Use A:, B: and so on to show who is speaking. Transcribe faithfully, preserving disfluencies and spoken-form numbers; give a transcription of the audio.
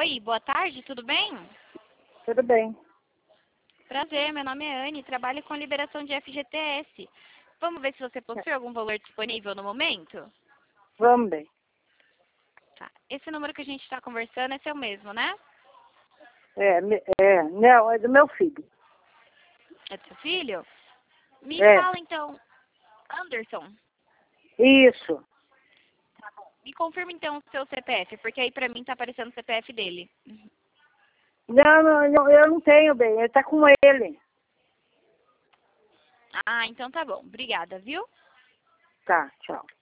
A: Oi, boa tarde, tudo bem?
B: Tudo bem.
A: Prazer, meu nome é Anne, trabalho com liberação de F G T S. Vamos ver se você possui algum valor disponível no momento?
B: Vamos bem.
A: Tá. Esse número que a gente está conversando, esse é o mesmo, né?
B: É, me- é, não, é do meu filho.
A: É do seu filho? Me
B: É,
A: fala então, Anderson,
B: isso.
A: me confirma então o seu C P F, porque aí pra mim tá aparecendo o C P F dele.
B: Não, não, não, eu não tenho bem, ele tá com ele.
A: Ah, então tá bom. Obrigada, viu?
B: Tá, tchau.